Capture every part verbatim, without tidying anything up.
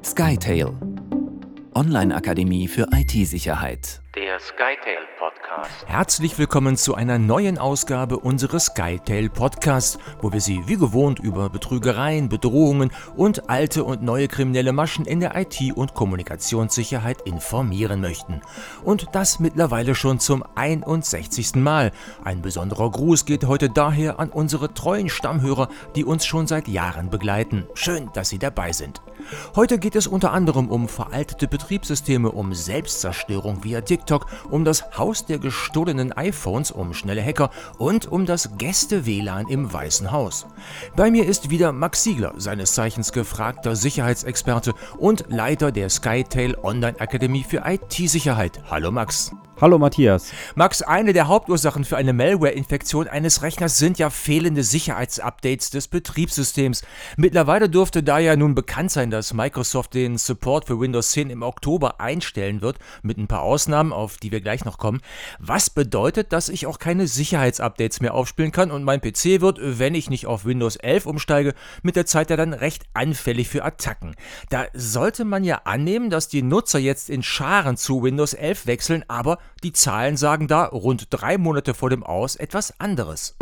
SkyTail, Online-Akademie für I T-Sicherheit. Der SkyTail Podcast. Herzlich willkommen zu einer neuen Ausgabe unseres SkyTail Podcasts, wo wir Sie wie gewohnt über Betrügereien, Bedrohungen und alte und neue kriminelle Maschen in der I T- und Kommunikationssicherheit informieren möchten. Und das mittlerweile schon zum einundsechzigsten Mal. Ein besonderer Gruß geht heute daher an unsere treuen Stammhörer, die uns schon seit Jahren begleiten. Schön, dass Sie dabei sind. Heute geht es unter anderem um veraltete Betriebssysteme, um Selbstzerstörung via TikTok, um das Haus der gestohlenen iPhones, um schnelle Hacker und um das Gäste-W L A N im Weißen Haus. Bei mir ist wieder Max Siegler, seines Zeichens gefragter Sicherheitsexperte und Leiter der SkyTail Online-Akademie für I T-Sicherheit. Hallo Max. Hallo Matthias. Max, eine der Hauptursachen für eine Malware-Infektion eines Rechners sind ja fehlende Sicherheitsupdates des Betriebssystems. Mittlerweile dürfte da ja nun bekannt sein, dass Microsoft den Support für Windows zehn im Oktober einstellen wird, mit ein paar Ausnahmen, auf die wir gleich noch kommen. Was bedeutet, dass ich auch keine Sicherheitsupdates mehr aufspielen kann und mein P C wird, wenn ich nicht auf Windows elf umsteige, mit der Zeit ja dann recht anfällig für Attacken. Da sollte man ja annehmen, dass die Nutzer jetzt in Scharen zu Windows elf wechseln, aber die Zahlen sagen da rund drei Monate vor dem Aus etwas anderes.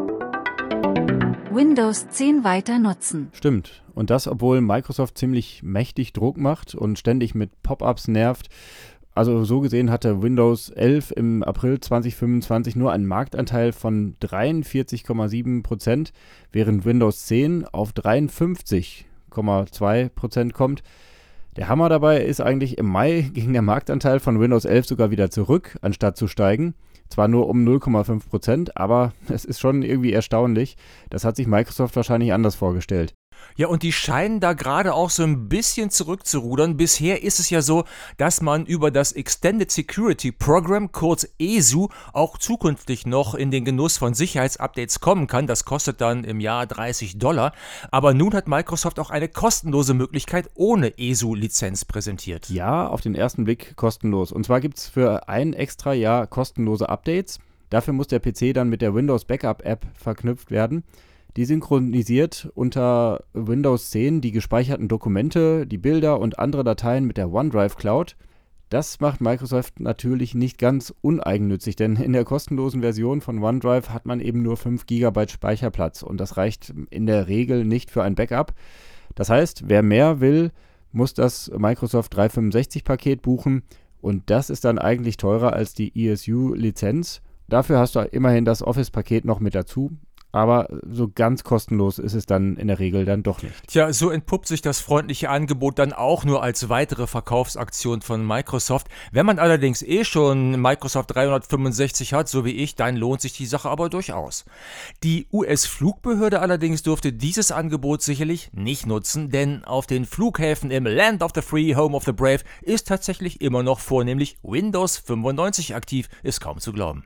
Windows zehn weiter nutzen. Stimmt. Und das, obwohl Microsoft ziemlich mächtig Druck macht und ständig mit Pop-ups nervt. Also so gesehen hatte Windows elf im April zweitausendfünfundzwanzig nur einen Marktanteil von dreiundvierzig Komma sieben Prozent, während Windows zehn auf dreiundfünfzig Komma zwei Prozent kommt. Der Hammer dabei ist eigentlich, im Mai ging der Marktanteil von Windows elf sogar wieder zurück, anstatt zu steigen. Zwar nur um null Komma fünf Prozent, aber es ist schon irgendwie erstaunlich. Das hat sich Microsoft wahrscheinlich anders vorgestellt. Ja, und die scheinen da gerade auch so ein bisschen zurückzurudern. Bisher ist es ja so, dass man über das Extended Security Program, kurz E S U, auch zukünftig noch in den Genuss von Sicherheitsupdates kommen kann. Das kostet dann im Jahr dreißig Dollar. Aber nun hat Microsoft auch eine kostenlose Möglichkeit ohne E S U-Lizenz präsentiert. Ja, auf den ersten Blick kostenlos. Und zwar gibt es für ein extra Jahr kostenlose Updates. Dafür muss der P C dann mit der Windows Backup App verknüpft werden. Die synchronisiert unter Windows zehn die gespeicherten Dokumente, die Bilder und andere Dateien mit der OneDrive Cloud. Das macht Microsoft natürlich nicht ganz uneigennützig, denn in der kostenlosen Version von OneDrive hat man eben nur fünf Gigabyte Speicherplatz und das reicht in der Regel nicht für ein Backup. Das heißt, wer mehr will, muss das Microsoft dreihundertfünfundsechzig Paket buchen und das ist dann eigentlich teurer als die E S U-Lizenz. Dafür hast du immerhin das Office-Paket noch mit dazu. Aber so ganz kostenlos ist es dann in der Regel dann doch nicht. Tja, so entpuppt sich das freundliche Angebot dann auch nur als weitere Verkaufsaktion von Microsoft. Wenn man allerdings eh schon Microsoft dreihundertfünfundsechzig hat, so wie ich, dann lohnt sich die Sache aber durchaus. Die U S-Flugbehörde allerdings dürfte dieses Angebot sicherlich nicht nutzen, denn auf den Flughäfen im Land of the Free, Home of the Brave ist tatsächlich immer noch vornehmlich Windows fünfundneunzig aktiv, ist kaum zu glauben.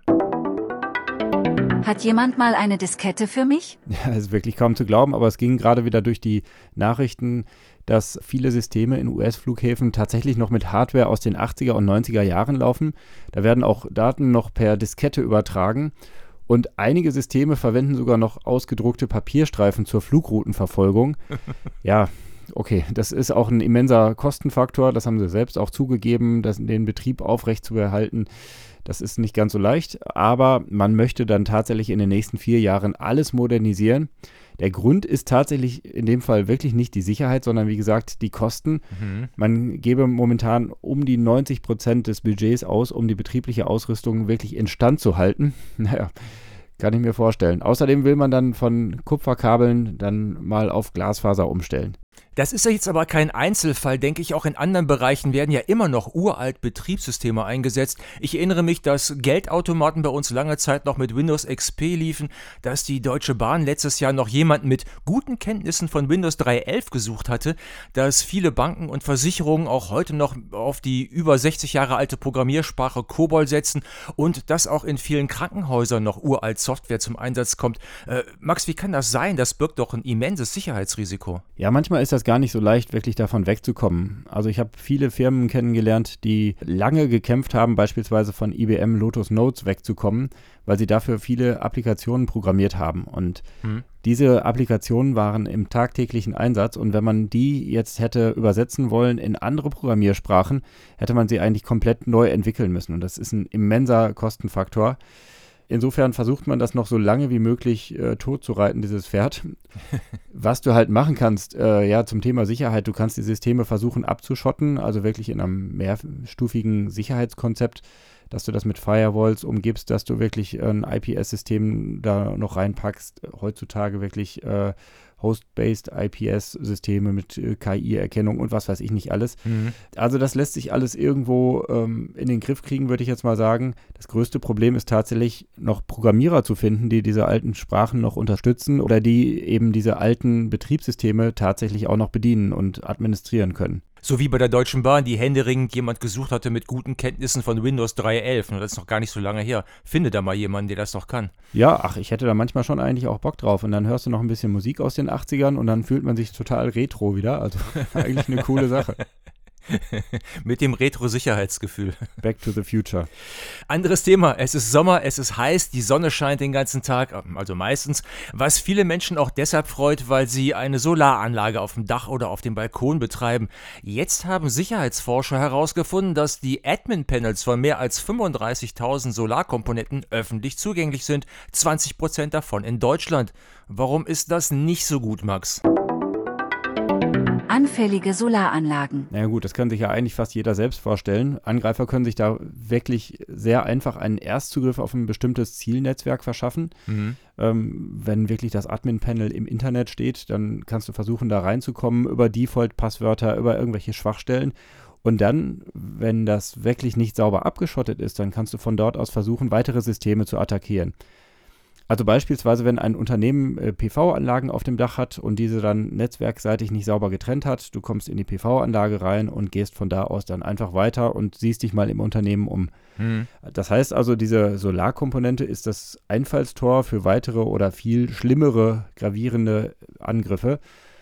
Hat jemand mal eine Diskette für mich? Ja, ist wirklich kaum zu glauben, aber es ging gerade wieder durch die Nachrichten, dass viele Systeme in U S-Flughäfen tatsächlich noch mit Hardware aus den achtziger und neunziger Jahren laufen. Da werden auch Daten noch per Diskette übertragen und einige Systeme verwenden sogar noch ausgedruckte Papierstreifen zur Flugroutenverfolgung. Ja, okay, das ist auch ein immenser Kostenfaktor, das haben sie selbst auch zugegeben, das, den Betrieb aufrechtzuerhalten. Das ist nicht ganz so leicht, aber man möchte dann tatsächlich in den nächsten vier Jahren alles modernisieren. Der Grund ist tatsächlich in dem Fall wirklich nicht die Sicherheit, sondern wie gesagt die Kosten. Mhm. Man gebe momentan um die neunzig Prozent des Budgets aus, um die betriebliche Ausrüstung wirklich instand zu halten. Naja, kann ich mir vorstellen. Außerdem will man dann von Kupferkabeln dann mal auf Glasfaser umstellen. Das ist ja jetzt aber kein Einzelfall, denke ich. Auch in anderen Bereichen werden ja immer noch uralt Betriebssysteme eingesetzt. Ich erinnere mich, dass Geldautomaten bei uns lange Zeit noch mit Windows X P liefen, dass die Deutsche Bahn letztes Jahr noch jemanden mit guten Kenntnissen von Windows drei Punkt elf gesucht hatte, dass viele Banken und Versicherungen auch heute noch auf die über sechzig Jahre alte Programmiersprache COBOL setzen und dass auch in vielen Krankenhäusern noch uralt Software zum Einsatz kommt. Äh, Max, wie kann das sein? Das birgt doch ein immenses Sicherheitsrisiko. Ja, manchmal ist das gar nicht so leicht, wirklich davon wegzukommen. Also ich habe viele Firmen kennengelernt, die lange gekämpft haben, beispielsweise von I B M Lotus Notes wegzukommen, weil sie dafür viele Applikationen programmiert haben. Und hm. diese Applikationen waren im tagtäglichen Einsatz. Und wenn man die jetzt hätte übersetzen wollen in andere Programmiersprachen, hätte man sie eigentlich komplett neu entwickeln müssen. Und das ist ein immenser Kostenfaktor. Insofern versucht man das noch so lange wie möglich äh, totzureiten, dieses Pferd. Was du halt machen kannst, äh, ja, zum Thema Sicherheit, du kannst die Systeme versuchen abzuschotten, also wirklich in einem mehrstufigen Sicherheitskonzept, dass du das mit Firewalls umgibst, dass du wirklich ein I P S-System da noch reinpackst. Heutzutage wirklich äh, Host-Based I P S-Systeme mit äh, K I-Erkennung und was weiß ich nicht alles. Mhm. Also das lässt sich alles irgendwo ähm, in den Griff kriegen, würde ich jetzt mal sagen. Das größte Problem ist tatsächlich noch Programmierer zu finden, die diese alten Sprachen noch unterstützen oder die eben diese alten Betriebssysteme tatsächlich auch noch bedienen und administrieren können. So wie bei der Deutschen Bahn, die händeringend jemand gesucht hatte mit guten Kenntnissen von Windows drei Punkt elf. Das ist noch gar nicht so lange her. Finde da mal jemanden, der das noch kann. Ja, ach, ich hätte da manchmal schon eigentlich auch Bock drauf. Und dann hörst du noch ein bisschen Musik aus den achtzigern und dann fühlt man sich total retro wieder. Also eigentlich eine coole Sache. Mit dem Retro-Sicherheitsgefühl. Back to the future. Anderes Thema. Es ist Sommer, es ist heiß, die Sonne scheint den ganzen Tag, also meistens, was viele Menschen auch deshalb freut, weil sie eine Solaranlage auf dem Dach oder auf dem Balkon betreiben. Jetzt haben Sicherheitsforscher herausgefunden, dass die Admin-Panels von mehr als fünfunddreißigtausend Solarkomponenten öffentlich zugänglich sind, zwanzig Prozent davon in Deutschland. Warum ist das nicht so gut, Max? Anfällige Solaranlagen. Na ja gut, das kann sich ja eigentlich fast jeder selbst vorstellen. Angreifer können sich da wirklich sehr einfach einen Erstzugriff auf ein bestimmtes Zielnetzwerk verschaffen. Mhm. Ähm, wenn wirklich das Admin-Panel im Internet steht, dann kannst du versuchen, da reinzukommen über Default-Passwörter, über irgendwelche Schwachstellen. Und dann, wenn das wirklich nicht sauber abgeschottet ist, dann kannst du von dort aus versuchen, weitere Systeme zu attackieren. Also beispielsweise, wenn ein Unternehmen äh, P V-Anlagen auf dem Dach hat und diese dann netzwerkseitig nicht sauber getrennt hat, du kommst in die P V-Anlage rein und gehst von da aus dann einfach weiter und siehst dich mal im Unternehmen um. Hm. Das heißt also, diese Solarkomponente ist das Einfallstor für weitere oder viel schlimmere, gravierende Angriffe.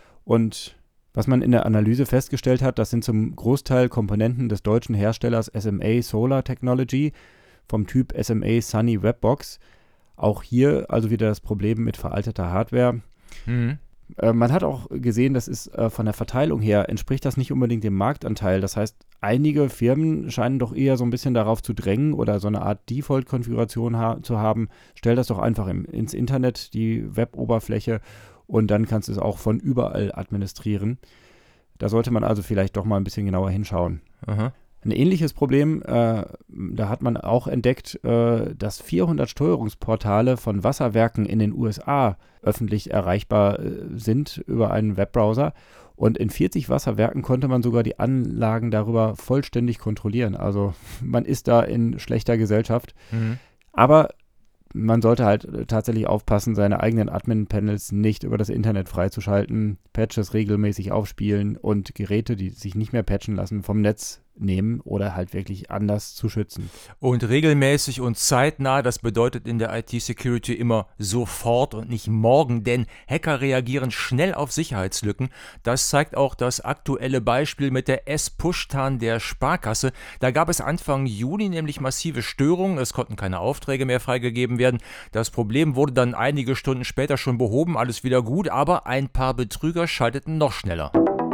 Und was man in der Analyse festgestellt hat, das sind zum Großteil Komponenten des deutschen Herstellers S M A Solar Technology vom Typ S M A Sunny Webbox. Auch hier also wieder das Problem mit veralteter Hardware. Mhm. Äh, man hat auch gesehen, das ist äh, von der Verteilung her, entspricht das nicht unbedingt dem Marktanteil. Das heißt, einige Firmen scheinen doch eher so ein bisschen darauf zu drängen oder so eine Art Default-Konfiguration ha- zu haben. Stell das doch einfach im, ins Internet, die Web-Oberfläche, und dann kannst du es auch von überall administrieren. Da sollte man also vielleicht doch mal ein bisschen genauer hinschauen. Aha. Ein ähnliches Problem, äh, da hat man auch entdeckt, äh, dass vierhundert Steuerungsportale von Wasserwerken in den U S A öffentlich erreichbar äh, sind über einen Webbrowser. Und in vierzig Wasserwerken konnte man sogar die Anlagen darüber vollständig kontrollieren. Also man ist da in schlechter Gesellschaft. Mhm. Aber man sollte halt tatsächlich aufpassen, seine eigenen Admin-Panels nicht über das Internet freizuschalten, Patches regelmäßig aufspielen und Geräte, die sich nicht mehr patchen lassen, vom Netz nehmen oder halt wirklich anders zu schützen. Und regelmäßig und zeitnah, das bedeutet in der I T-Security immer sofort und nicht morgen, denn Hacker reagieren schnell auf Sicherheitslücken. Das zeigt auch das aktuelle Beispiel mit der S-Push-Tan der Sparkasse. Da gab es Anfang Juni nämlich massive Störungen, es konnten keine Aufträge mehr freigegeben werden. Das Problem wurde dann einige Stunden später schon behoben, alles wieder gut, aber ein paar Betrüger schalteten noch schneller.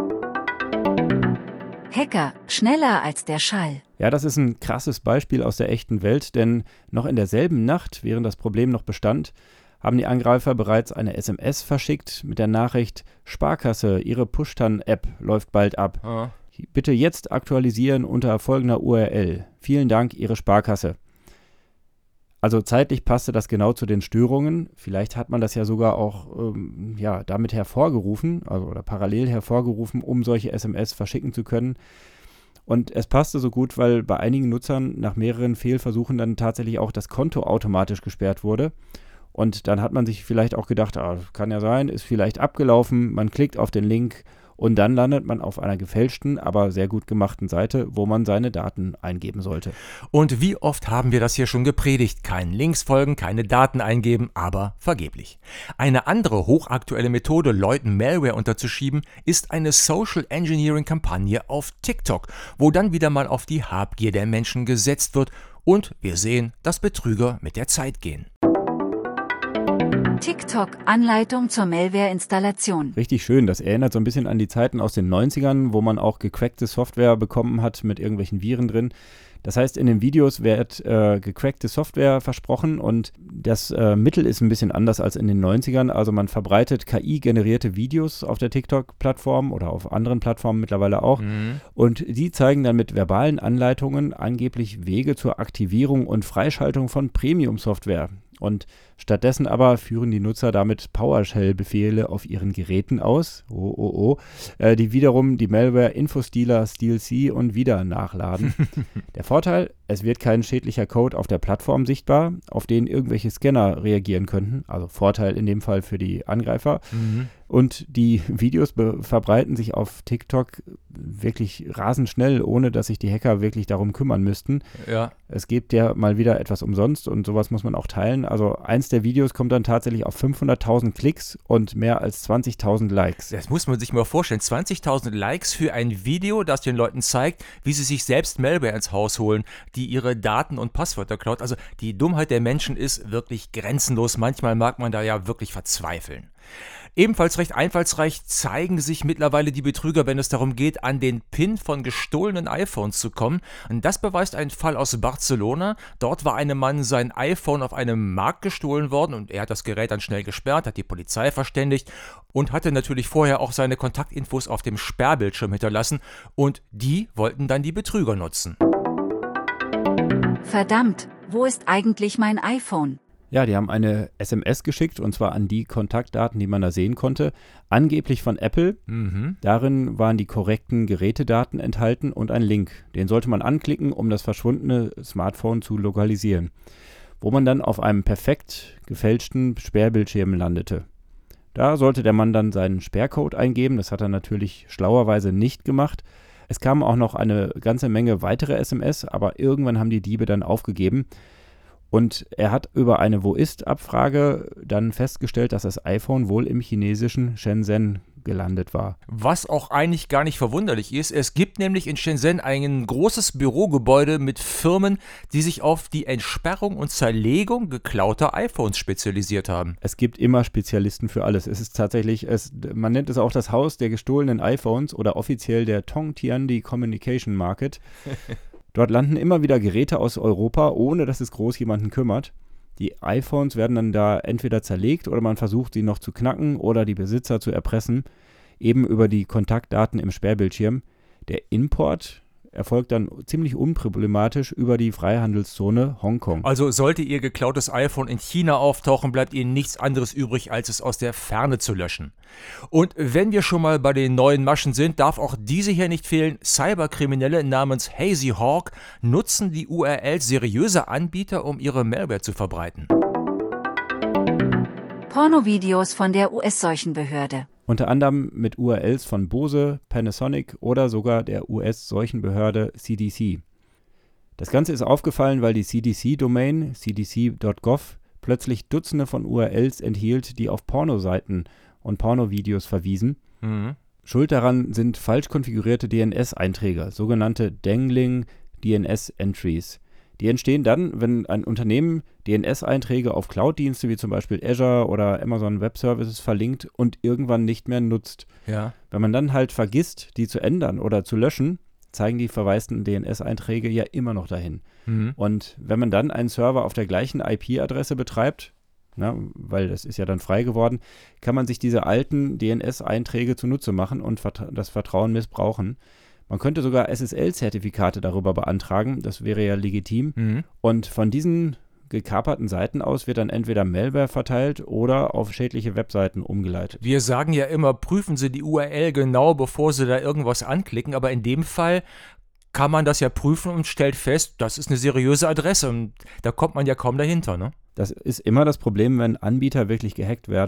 Hacker, schneller als der Schall. Ja, das ist ein krasses Beispiel aus der echten Welt, denn noch in derselben Nacht, während das Problem noch bestand, haben die Angreifer bereits eine S M S verschickt mit der Nachricht: Sparkasse, Ihre Push-Tan-App läuft bald ab. Ah. Bitte jetzt aktualisieren unter folgender U R L. Vielen Dank, Ihre Sparkasse. Also zeitlich passte das genau zu den Störungen. Vielleicht hat man das ja sogar auch ähm, ja, damit hervorgerufen, also oder parallel hervorgerufen, um solche S M S verschicken zu können. Und es passte so gut, weil bei einigen Nutzern nach mehreren Fehlversuchen dann tatsächlich auch das Konto automatisch gesperrt wurde. Und dann hat man sich vielleicht auch gedacht, ah, kann ja sein, ist vielleicht abgelaufen. Man klickt auf den Link Und dann landet man auf einer gefälschten, aber sehr gut gemachten Seite, wo man seine Daten eingeben sollte. Und wie oft haben wir das hier schon gepredigt? Keinen Links folgen, keine Daten eingeben, aber vergeblich. Eine andere hochaktuelle Methode, Leuten Malware unterzuschieben, ist eine Social Engineering-Kampagne auf TikTok, wo dann wieder mal auf die Habgier der Menschen gesetzt wird und wir sehen, dass Betrüger mit der Zeit gehen. TikTok, Anleitung zur Malware-Installation. Richtig schön, das erinnert so ein bisschen an die Zeiten aus den neunzigern, wo man auch gecrackte Software bekommen hat mit irgendwelchen Viren drin. Das heißt, in den Videos wird äh, gecrackte Software versprochen und das äh, Mittel ist ein bisschen anders als in den neunzigern. Also man verbreitet K I-generierte Videos auf der TikTok-Plattform oder auf anderen Plattformen mittlerweile auch. Mhm. Und die zeigen dann mit verbalen Anleitungen angeblich Wege zur Aktivierung und Freischaltung von Premium-Software. Und stattdessen aber führen die Nutzer damit PowerShell-Befehle auf ihren Geräten aus, oh, oh, oh, äh, die wiederum die Malware Infostealer StealC und wieder nachladen. Der Vorteil, es wird kein schädlicher Code auf der Plattform sichtbar, auf den irgendwelche Scanner reagieren könnten, also Vorteil in dem Fall für die Angreifer. Mhm. Und die Videos be- verbreiten sich auf TikTok wirklich rasend schnell, ohne dass sich die Hacker wirklich darum kümmern müssten. Ja. Es gibt ja mal wieder etwas umsonst und sowas muss man auch teilen. Also eins der Videos kommt dann tatsächlich auf fünfhunderttausend Klicks und mehr als zwanzigtausend Likes. Das muss man sich mal vorstellen. zwanzigtausend Likes für ein Video, das den Leuten zeigt, wie sie sich selbst Malware ins Haus holen, die ihre Daten und Passwörter klaut. Also die Dummheit der Menschen ist wirklich grenzenlos. Manchmal mag man da ja wirklich verzweifeln. Ebenfalls recht einfallsreich zeigen sich mittlerweile die Betrüger, wenn es darum geht, an den PIN von gestohlenen iPhones zu kommen. Und das beweist ein Fall aus Barcelona. Dort war einem Mann sein iPhone auf einem Markt gestohlen worden und er hat das Gerät dann schnell gesperrt, hat die Polizei verständigt und hatte natürlich vorher auch seine Kontaktinfos auf dem Sperrbildschirm hinterlassen und die wollten dann die Betrüger nutzen. Verdammt, wo ist eigentlich mein iPhone? Ja, die haben eine S M S geschickt und zwar an die Kontaktdaten, die man da sehen konnte, angeblich von Apple. Mhm. Darin waren die korrekten Gerätedaten enthalten und ein Link. Den sollte man anklicken, um das verschwundene Smartphone zu lokalisieren, wo man dann auf einem perfekt gefälschten Sperrbildschirm landete. Da sollte der Mann dann seinen Sperrcode eingeben, das hat er natürlich schlauerweise nicht gemacht. Es kamen auch noch eine ganze Menge weitere S M S, aber irgendwann haben die Diebe dann aufgegeben. Und er hat über eine Wo-ist-Abfrage dann festgestellt, dass das iPhone wohl im chinesischen Shenzhen gelandet war. Was auch eigentlich gar nicht verwunderlich ist. Es gibt nämlich in Shenzhen ein großes Bürogebäude mit Firmen, die sich auf die Entsperrung und Zerlegung geklauter iPhones spezialisiert haben. Es gibt immer Spezialisten für alles. Es ist tatsächlich, es, man nennt es auch das Haus der gestohlenen iPhones oder offiziell der Tongtiandi Communication Market. Dort landen immer wieder Geräte aus Europa, ohne dass es groß jemanden kümmert. Die iPhones werden dann da entweder zerlegt oder man versucht, sie noch zu knacken oder die Besitzer zu erpressen, eben über die Kontaktdaten im Sperrbildschirm. Der Import erfolgt dann ziemlich unproblematisch über die Freihandelszone Hongkong. Also sollte Ihr geklautes iPhone in China auftauchen, bleibt Ihnen nichts anderes übrig, als es aus der Ferne zu löschen. Und wenn wir schon mal bei den neuen Maschen sind, darf auch diese hier nicht fehlen. Cyberkriminelle namens Hazy Hawk nutzen die U R Ls seriöser Anbieter, um ihre Malware zu verbreiten. Pornovideos von der U S-Seuchenbehörde. Unter anderem mit U R Ls von Bose, Panasonic oder sogar der U S-Seuchenbehörde C D C. Das Ganze ist aufgefallen, weil die C D C-Domain c d c punkt gov plötzlich Dutzende von U R Ls enthielt, die auf Pornoseiten und Pornovideos verwiesen. Mhm. Schuld daran sind falsch konfigurierte D N S-Einträge, sogenannte Dangling D N S-Entries. Die entstehen dann, wenn ein Unternehmen D N S-Einträge auf Cloud-Dienste wie zum Beispiel Azure oder Amazon Web Services verlinkt und irgendwann nicht mehr nutzt. Ja. Wenn man dann halt vergisst, die zu ändern oder zu löschen, zeigen die verwaisten D N S-Einträge ja immer noch dahin. Mhm. Und wenn man dann einen Server auf der gleichen I P-Adresse betreibt, na, weil das ist ja dann frei geworden, kann man sich diese alten D N S-Einträge zunutze machen und vert- das Vertrauen missbrauchen. Man könnte sogar S S L-Zertifikate darüber beantragen, das wäre ja legitim. Mhm. Und von diesen gekaperten Seiten aus wird dann entweder Malware verteilt oder auf schädliche Webseiten umgeleitet. Wir sagen ja immer, prüfen Sie die U R L genau, bevor Sie da irgendwas anklicken, aber in dem Fall kann man das ja prüfen und stellt fest, das ist eine seriöse Adresse und da kommt man ja kaum dahinter, ne? Das ist immer das Problem, wenn Anbieter wirklich gehackt werden.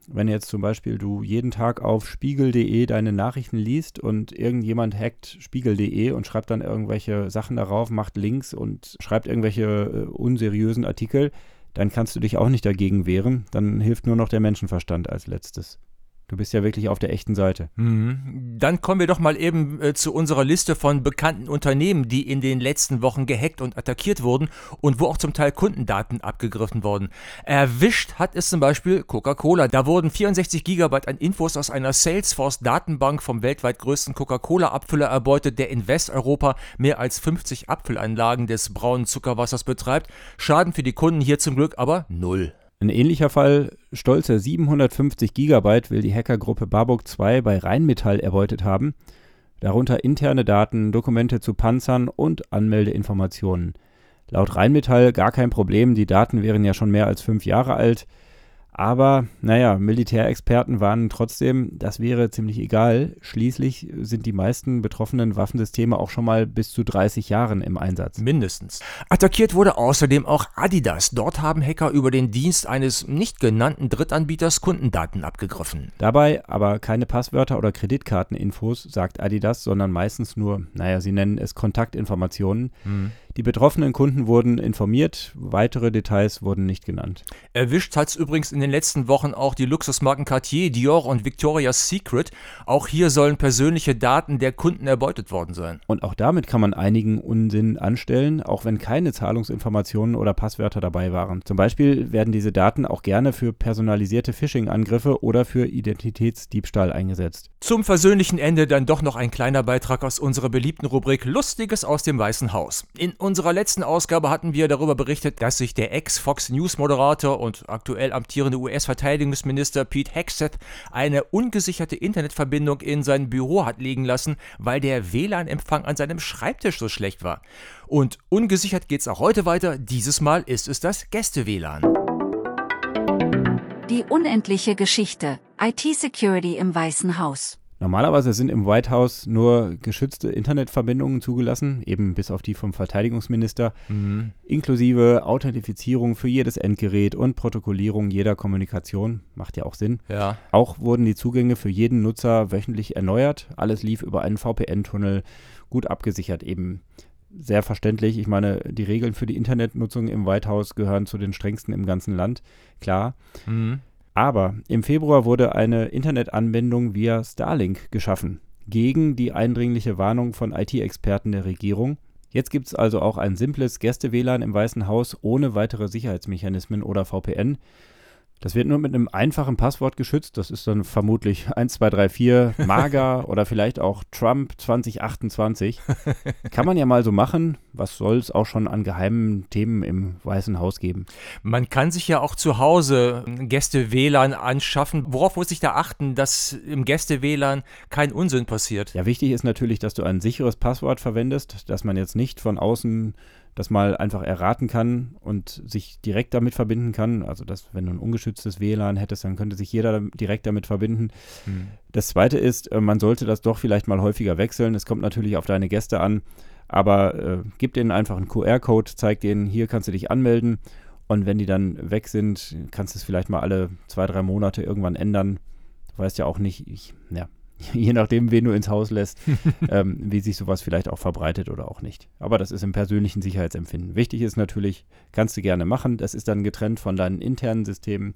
Wenn jetzt zum Beispiel du jeden Tag auf spiegel punkt de deine Nachrichten liest und irgendjemand hackt spiegel punkt de und schreibt dann irgendwelche Sachen darauf, macht Links und schreibt irgendwelche äh, unseriösen Artikel, dann kannst du dich auch nicht dagegen wehren. Dann hilft nur noch der Menschenverstand als letztes. Du bist ja wirklich auf der echten Seite. Mhm. Dann kommen wir doch mal eben äh, zu unserer Liste von bekannten Unternehmen, die in den letzten Wochen gehackt und attackiert wurden und wo auch zum Teil Kundendaten abgegriffen wurden. Erwischt hat es zum Beispiel Coca-Cola. Da wurden vierundsechzig Gigabyte an Infos aus einer Salesforce-Datenbank vom weltweit größten Coca-Cola-Abfüller erbeutet, der in Westeuropa mehr als fünfzig Abfüllanlagen des braunen Zuckerwassers betreibt. Schaden für die Kunden hier zum Glück aber null. Ein ähnlicher Fall, stolze siebenhundertfünfzig Gigabyte will die Hackergruppe Barbuk zwei bei Rheinmetall erbeutet haben, darunter interne Daten, Dokumente zu Panzern und Anmeldeinformationen. Laut Rheinmetall gar kein Problem, die Daten wären ja schon mehr als fünf Jahre alt. Aber, naja, Militärexperten warnen trotzdem, das wäre ziemlich egal. Schließlich sind die meisten betroffenen Waffensysteme auch schon mal bis zu dreißig Jahren im Einsatz. Mindestens. Attackiert wurde außerdem auch Adidas. Dort haben Hacker über den Dienst eines nicht genannten Drittanbieters Kundendaten abgegriffen. Dabei aber keine Passwörter oder Kreditkarteninfos, sagt Adidas, sondern meistens nur, naja, sie nennen es Kontaktinformationen. Hm. Die betroffenen Kunden wurden informiert, weitere Details wurden nicht genannt. Erwischt hat es übrigens in den letzten Wochen auch die Luxusmarken Cartier, Dior und Victoria's Secret. Auch hier sollen persönliche Daten der Kunden erbeutet worden sein. Und auch damit kann man einigen Unsinn anstellen, auch wenn keine Zahlungsinformationen oder Passwörter dabei waren. Zum Beispiel werden diese Daten auch gerne für personalisierte Phishing-Angriffe oder für Identitätsdiebstahl eingesetzt. Zum versöhnlichen Ende dann doch noch ein kleiner Beitrag aus unserer beliebten Rubrik Lustiges aus dem Weißen Haus. In unserer letzten Ausgabe hatten wir darüber berichtet, dass sich der Ex-Fox News-Moderator und aktuell amtierende U S-Verteidigungsminister Pete Hegseth eine ungesicherte Internetverbindung in sein Büro hat legen lassen, weil der W L A N-Empfang an seinem Schreibtisch so schlecht war. Und ungesichert geht's auch heute weiter. Dieses Mal ist es das Gäste-W L A N. Die unendliche Geschichte. I T-Security im Weißen Haus. Normalerweise sind im White House nur geschützte Internetverbindungen zugelassen, eben bis auf die vom Verteidigungsminister, mhm. inklusive Authentifizierung für jedes Endgerät und Protokollierung jeder Kommunikation. Macht ja auch Sinn. Ja. Auch wurden die Zugänge für jeden Nutzer wöchentlich erneuert. Alles lief über einen V P N-Tunnel, gut abgesichert eben. Sehr verständlich. Ich meine, die Regeln für die Internetnutzung im White House gehören zu den strengsten im ganzen Land. Klar. Mhm. Aber im Februar wurde eine Internetanbindung via Starlink geschaffen, gegen die eindringliche Warnung von I T-Experten der Regierung. Jetzt gibt es also auch ein simples Gäste-W L A N im Weißen Haus ohne weitere Sicherheitsmechanismen oder V P N. Das wird nur mit einem einfachen Passwort geschützt. Das ist dann vermutlich eins zwei drei vier MAGA oder vielleicht auch Trump zwanzig achtundzwanzig. Kann man ja mal so machen. Was soll es auch schon an geheimen Themen im Weißen Haus geben? Man kann sich ja auch zu Hause Gäste-W L A N anschaffen. Worauf muss ich da achten, dass im Gäste-W L A N kein Unsinn passiert? Ja, wichtig ist natürlich, dass du ein sicheres Passwort verwendest, dass man jetzt nicht von außen das mal einfach erraten kann und sich direkt damit verbinden kann. Also, dass, wenn du ein ungeschütztes W L A N hättest, dann könnte sich jeder direkt damit verbinden. Hm. Das Zweite ist, man sollte das doch vielleicht mal häufiger wechseln. Es kommt natürlich auf deine Gäste an, aber äh, gib denen einfach einen Q R-Code, zeig denen, hier kannst du dich anmelden. Und wenn die dann weg sind, kannst du es vielleicht mal alle zwei, drei Monate irgendwann ändern. Du weißt ja auch nicht, ich, ja, je nachdem, wen du ins Haus lässt, ähm, wie sich sowas vielleicht auch verbreitet oder auch nicht. Aber das ist im persönlichen Sicherheitsempfinden. Wichtig ist natürlich, kannst du gerne machen, das ist dann getrennt von deinen internen Systemen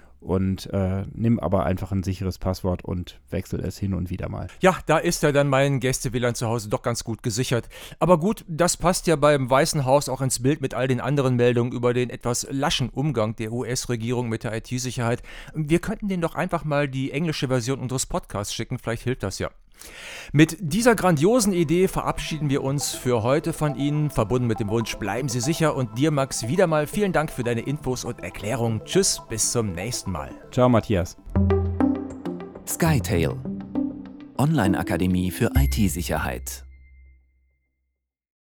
und äh, nimm aber einfach ein sicheres Passwort und wechsel es hin und wieder mal. Ja, da ist ja dann mein Gäste-W L A N zu Hause doch ganz gut gesichert. Aber gut, das passt ja beim Weißen Haus auch ins Bild mit all den anderen Meldungen über den etwas laschen Umgang der U S-Regierung mit der I T-Sicherheit. Wir könnten denen doch einfach mal die englische Version unseres Podcasts schicken, vielleicht hilft das ja. Mit dieser grandiosen Idee verabschieden wir uns für heute von Ihnen, verbunden mit dem Wunsch, bleiben Sie sicher und dir, Max, wieder mal vielen Dank für deine Infos und Erklärungen. Tschüss, bis zum nächsten Mal. Ciao, Matthias. Skytail, Online-Akademie für I T-Sicherheit.